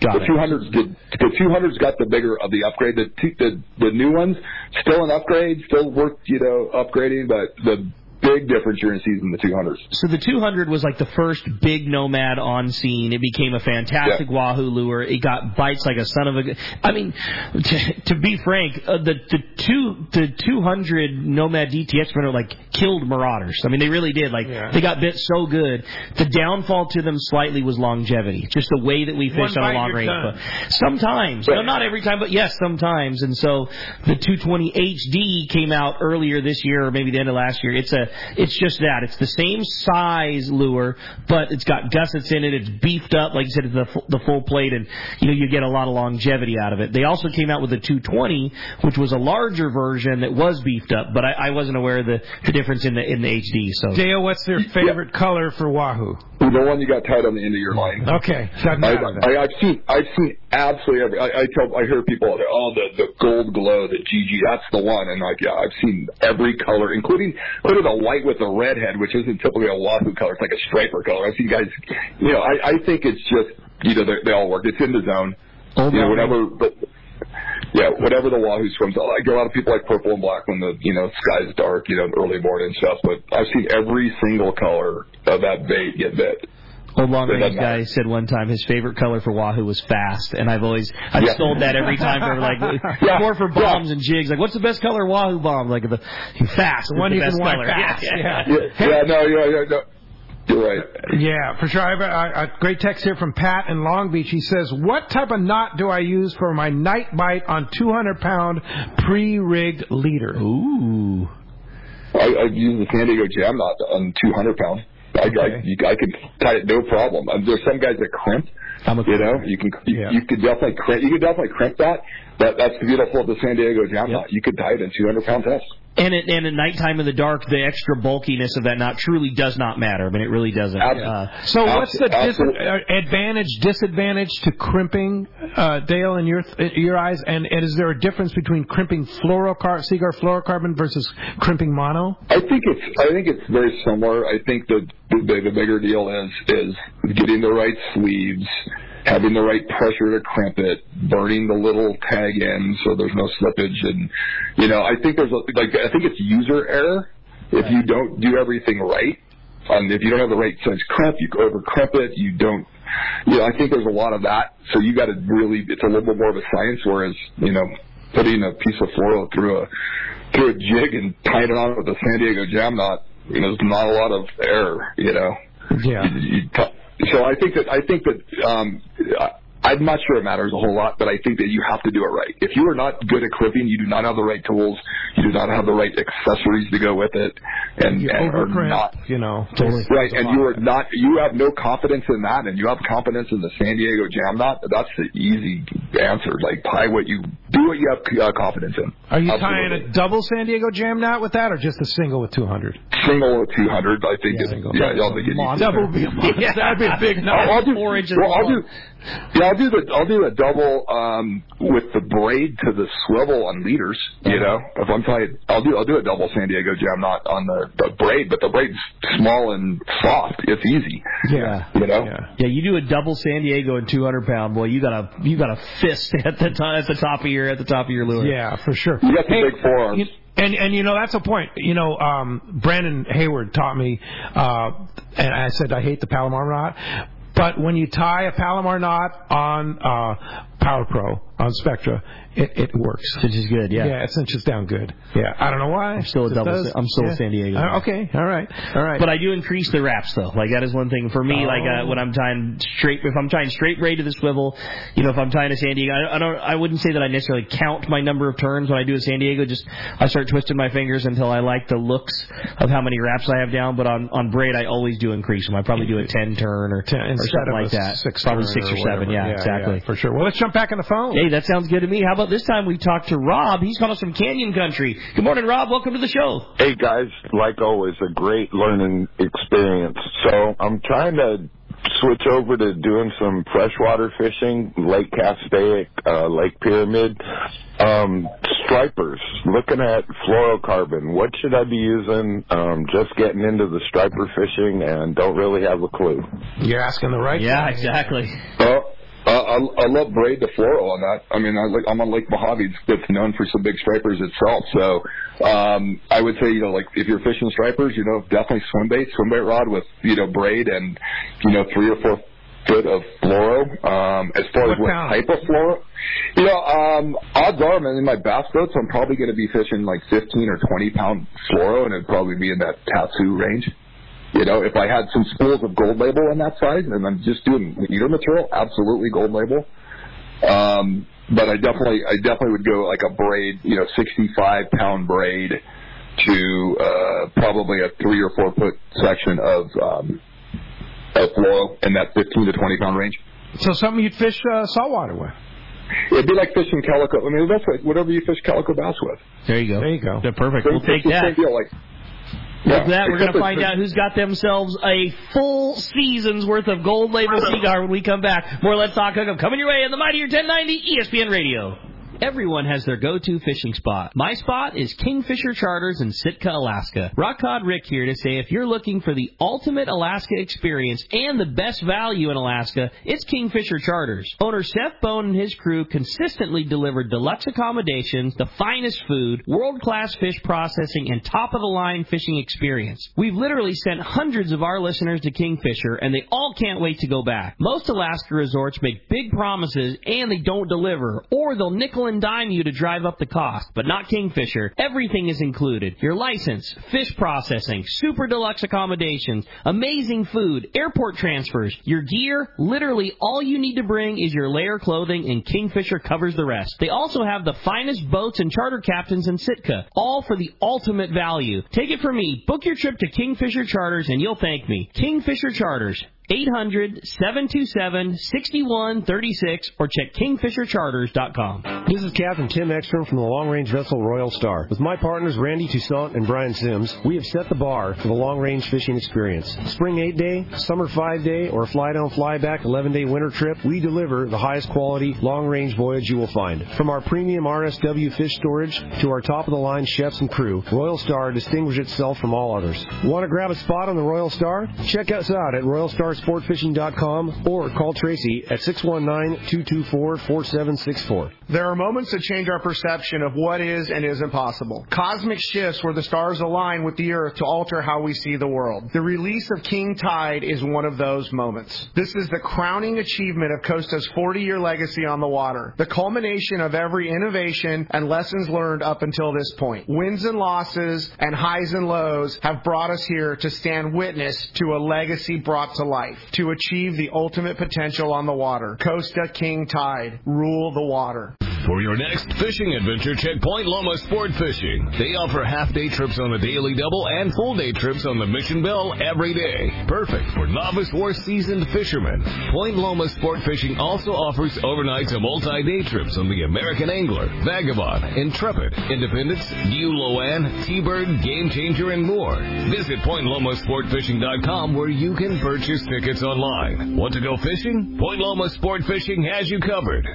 The 200s got the bigger of the upgrade. The new ones still an upgrade, still worth upgrading, but the big difference you're going to see in the 200s. So the 200 was like the first big Nomad on scene. It became a fantastic Wahoo lure. It got bites like a son of a... I mean, to be frank, the 200 Nomad DTX runner killed Marauders. I mean, they really did. They got bit so good. The downfall to them slightly was longevity. Just the way that we fished on a long range. Sometimes. No, not every time, but yes, sometimes. And so the 220 HD came out earlier this year, or maybe the end of last year. It's just that. It's the same size lure, but it's got gussets in it. It's beefed up, like you said, it's the full plate, and you get a lot of longevity out of it. They also came out with a 220, which was a larger version that was beefed up, but I wasn't aware of the difference in the HD. So, Dale, what's their favorite color for Wahoo? The one you got tied on the end of your line. Okay, I've seen absolutely every. I hear people, the gold glow, the GG, that's the one, and I've seen every color, including a white with a red head, which isn't typically a Wahoo color. It's like a striper color. I've seen guys, I think it's just, they all work. It's in the zone. Whatever the Wahoo swims. I get a lot of people like purple and black when the sky's dark, early morning stuff. But I've seen every single color of that bait get bit. Old long range guy said one time his favorite color for Wahoo was fast, and I've sold that every time. They're more for bombs and jigs. What's the best color Wahoo bomb? Fast. The one you can wipe fast. No. You're right. Yeah, for sure. I have a great text here from Pat in Long Beach. He says, what type of knot do I use for my night bite on 200-pound pre-rigged leader? Ooh. I use the San Diego Jam knot on 200 pounds. I can tie it no problem. There's some guys that crimp. You could definitely crimp that. That's the beautiful of the San Diego Jam knot. You could tie it in 200-pound tests. And at nighttime in the dark, the extra bulkiness of that knot truly does not matter. I mean, it really doesn't. So what's the disadvantage to crimping, Dale, in your eyes? And is there a difference between crimping Seaguar fluorocarbon versus crimping mono? I think it's very similar. I think the bigger deal is getting the right sleeves, having the right pressure to crimp it, burning the little tag in so there's no slippage, and I think I think it's user error if you don't do everything right. If you don't have the right size crimp, you over crimp it. You don't. I think there's a lot of that. So you got to really. It's a little bit more of a science. Whereas putting a piece of fluoro through a jig and tying it on with a San Diego Jam knot, there's not a lot of error. Yeah. So I think that I'm not sure it matters a whole lot, but I think that you have to do it right. If you are not good at clipping, you do not have the right tools, you do not have the right accessories to go with it, and are not, totally. Right, and you have no confidence in that, and you have confidence in the San Diego Jam knot. That's the easy answer. Like, do what you have confidence in. Are you tying a double San Diego Jam knot with that, or just a single with 200? Single with 200, I think. I'll think double would be a monster. Yeah. That'd be a big knot. I'll do 4 inches. I'll do the double with the braid to the swivel on leaders. If I'm tying, I'll do a double San Diego Jam knot on the braid, but the braid's small and soft. It's easy. Yeah. Yeah, you do a double San Diego and 200-pound, boy. You got a fist at the top of your lure. Yeah, for sure. You got the big forearms. And that's a point. Brandon Hayward taught me, and I said I hate the Palomar knot. But when you tie a Palomar knot on Power Pro, on Spectra, it works. Which is good, yeah. Yeah, it cinches down good. Yeah, I don't know why. I'm still a San Diego. Okay, all right. But I do increase the wraps, though. Like, that is one thing for me. When I'm tying straight braid to the swivel, if I'm tying a San Diego, I wouldn't say that I necessarily count my number of turns when I do a San Diego. Just I start twisting my fingers until I like the looks of how many wraps I have down. But on braid, I always do increase them. I probably do a 10 turn or something like that. Probably 6 or 7. Yeah, exactly. Yeah, for sure. Well, let's jump back on the phone. Hey, that sounds good to me. How about this time we talk to Rob? He's calling us from Canyon Country. Good morning, Rob. Welcome to the show. Hey, guys. Like always, a great learning experience. So I'm trying to switch over to doing some freshwater fishing, Lake Castaic, Lake Pyramid. Stripers, looking at fluorocarbon. What should I be using? Just getting into the striper fishing and don't really have a clue. You're asking the right Yeah, guy. exactly. I love braid to fluoro on that. I mean, I'm on Lake Mojave. It's known for some big stripers itself. So I would say, if you're fishing stripers, definitely swim bait rod with, braid and, 3 or 4 foot of fluoro. As far as what type of fluoro, odds are, in my bass boats, I'm probably going to be fishing like 15 or 20 pound fluoro, and it'd probably be in that Tatsu range. If I had some spools of Gold Label on that side, and I'm just doing leader material, absolutely Gold Label. But I definitely would go like a braid, 65-pound braid to probably a 3 or 4 foot section of fluoro in that 15 to 20 pound range. So something you'd fish saltwater with. It'd be like fishing calico. I mean, that's like whatever you fish calico bass with. There you go. They're perfect. We'll take that. With that, we're going to find out who's got themselves a full season's worth of Gold Label Seaguar when we come back. More Let's Talk Hookup coming your way on the Mightier 1090 ESPN Radio. Everyone has their go-to fishing spot. My spot is Kingfisher Charters in Sitka, Alaska. Rock Cod Rick here to say if you're looking for the ultimate Alaska experience and the best value in Alaska, it's Kingfisher Charters. Owner Seth Bone and his crew consistently deliver deluxe accommodations, the finest food, world-class fish processing, and top-of-the-line fishing experience. We've literally sent hundreds of our listeners to Kingfisher, and they all can't wait to go back. Most Alaska resorts make big promises, and they don't deliver, or they'll nickel and and dime you to drive up the cost, but not Kingfisher. Everything is included. Your license, fish processing, super deluxe accommodations, amazing food, airport transfers, your gear. Literally all you need to bring is your layer clothing, and Kingfisher covers the rest. They also have the finest boats and charter captains in Sitka, all for the ultimate value. Take it from me. Book your trip to Kingfisher Charters and you'll thank me. Kingfisher Charters. 800-727-6136 or check KingfisherCharters.com. This is Captain Tim Ekstrom from the long-range vessel Royal Star. With my partners Randy Toussaint and Brian Sims, we have set the bar for the long-range fishing experience. Spring 8-day, summer 5-day, or fly-down, fly-back 11-day winter trip, we deliver the highest quality long-range voyage you will find. From our premium RSW fish storage to our top-of-the-line chefs and crew, Royal Star distinguishes itself from all others. Want to grab a spot on the Royal Star? Check us out at RoyalStarSportFishing.com or call Tracy at 619-224-4764. There are moments that change our perception of what is and isn't possible. Cosmic shifts where the stars align with the Earth to alter how we see the world. The release of King Tide is one of those moments. This is the crowning achievement of Costa's 40-year legacy on the water, the culmination of every innovation and lessons learned up until this point. Wins and losses and highs and lows have brought us here to stand witness to a legacy brought to life, to achieve the ultimate potential on the water. Costa King Tide. Rule the water. For your next fishing adventure, check Point Loma Sport Fishing. They offer half-day trips on the Daily Double and full-day trips on the Mission Bell every day. Perfect for novice or seasoned fishermen. Point Loma Sport Fishing also offers overnights and multi-day trips on the American Angler, Vagabond, Intrepid, Independence, Loan, T-Bird, Game Changer, and more. Visit PointLomaSportFishing.com where you can purchase tickets online. Want to go fishing? Point Loma Sport Fishing has you covered.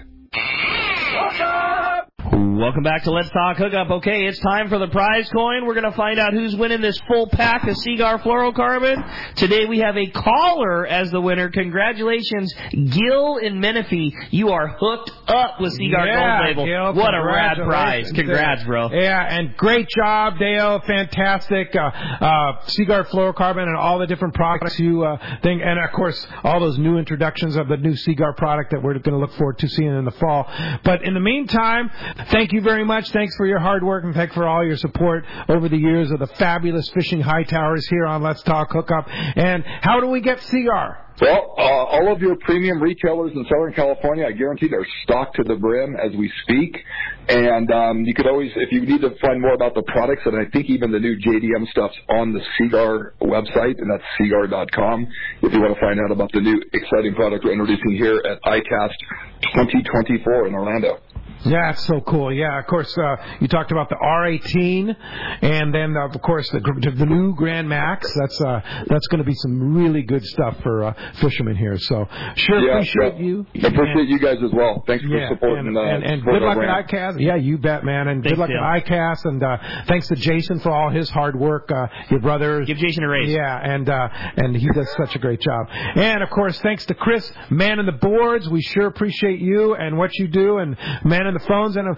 Welcome back to Let's Talk Hookup. Okay, it's time for the prize coin. We're going to find out who's winning this full pack of Seaguar fluorocarbon. Today we have a caller as the winner. Congratulations, Gil in Menifee. You are hooked up with Seaguar Gold Label. Gil, what a rad prize. Congrats, bro. Yeah, and great job, Dale. Fantastic. Seaguar fluorocarbon and all the different products you think. And, of course, all those new introductions of the new Seaguar product that we're going to look forward to seeing in the fall. But in the meantime, thank you very much. Thanks for your hard work and thanks for all your support over the years of the fabulous fishing high towers here on Let's Talk Hookup. And how do we get Seaguar? Well, all of your premium retailers in Southern California, I guarantee they're stocked to the brim as we speak. And you could always, if you need to find more about the products, and I think even the new JDM stuff's on the Seaguar website, and that's seaguar.com, if you want to find out about the new exciting product we're introducing here at ICAST 2024 in Orlando. Yeah, it's so cool. Yeah, of course, you talked about the R18, and then, of course, the new Grand Max. That's going to be some really good stuff for fishermen here. So, appreciate you. I appreciate you guys as well. Thanks for supporting and good luck at ICAST. Yeah, you bet, man. And good luck at ICAST. And thanks to Jason for all his hard work. Your brother. Give Jason a raise. Yeah, and he does such a great job. And, of course, thanks to Chris, man in the boards. We sure appreciate you and what you do. And man in the phones, and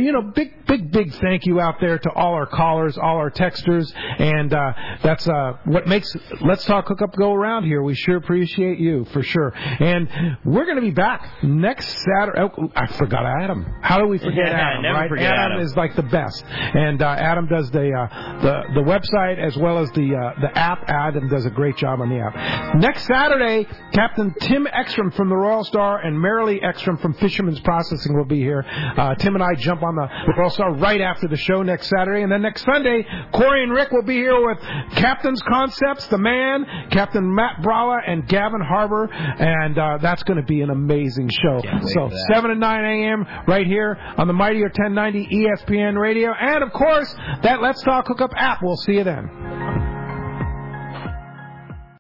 big thank you out there to all our callers, all our texters, and that's what makes Let's Talk Hookup go around here. We sure appreciate you for sure. And we're going to be back next Saturday. Oh, I forgot Adam. How do we forget Adam? Never right? Forget Adam is like the best, and Adam does the website as well as the app. Adam does a great job on the app. Next Saturday, Captain Tim Ekstrom from the Royal Star and Marilee Ekstrom from Fisherman's Processing will be here. Tim and I jump on the Royal Star right after the show next Saturday. And then next Sunday, Corey and Rick will be here with Captain's Concepts, The Man, Captain Matt Brala, and Gavin Harbour. And that's going to be an amazing show. So 7 to 9 a.m. right here on the Mightier 1090 ESPN Radio. And, of course, that Let's Talk Hookup app. We'll see you then.